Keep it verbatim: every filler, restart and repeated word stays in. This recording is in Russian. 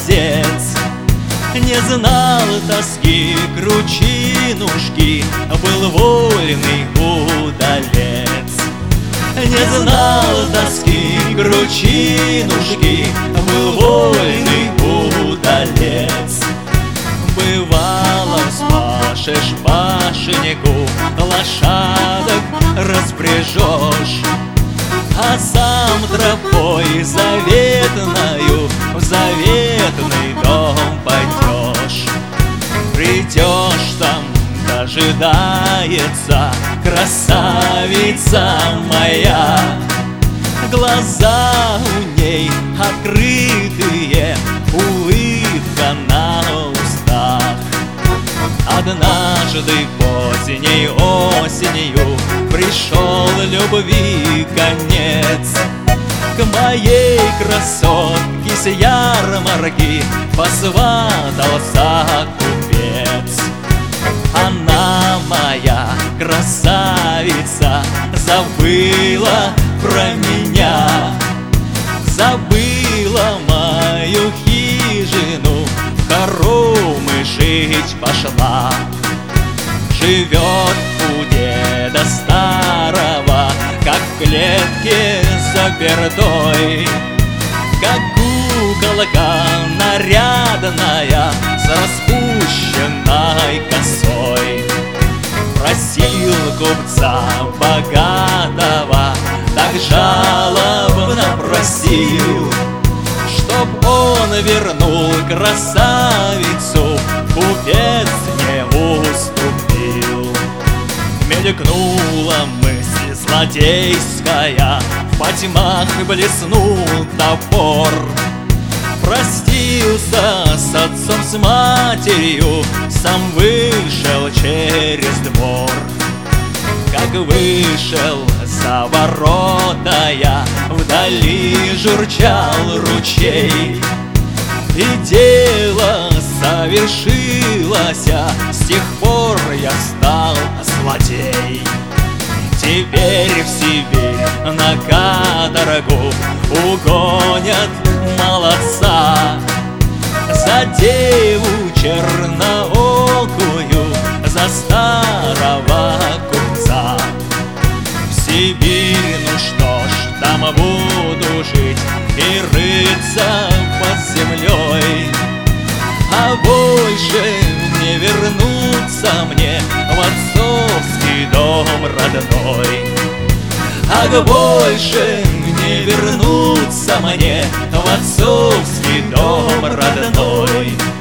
молодец. Не знал тоски кручинушки, был вольный удалец. Не знал тоски кручинушки, был вольный удалец. Бывало, спашешь пашеннику, лошадок распряжешь, а сам тропой заветною в заветный дом пойдешь. Придешь, там дожидается красавица моя. Глаза у ней открытые, улыбка на устах. Однажды поздней осенью пришел любви конец. К моей красотке с ярмарки посватался купец. Она, моя красавица, забыла про меня, забыла мою хижину, в хоромы жить пошла. Живет у деда старого, как в клетке запертой, как куколка нарядная с распущенной косой. Просил купца богатого, так жалобно просил, чтоб он вернул красавицу, купец не уступил. Мелькнула мысль злодейская, во тьмах блеснул топор. Простился с отцом, с матерью, сам вышел через двор. Как вышел за ворота я, вдали журчал ручей, и дело совершилось, с тех пор я стал злодей. Теперь в Сибирь на каторгу угонят молодца за деву черноокую, за старого купца. В Сибирь, ну что ж, там буду жить и рыться под землей, а больше не вернуться мне в отцовский дом родной. А больше не вернуться мне в отцовский дом родной.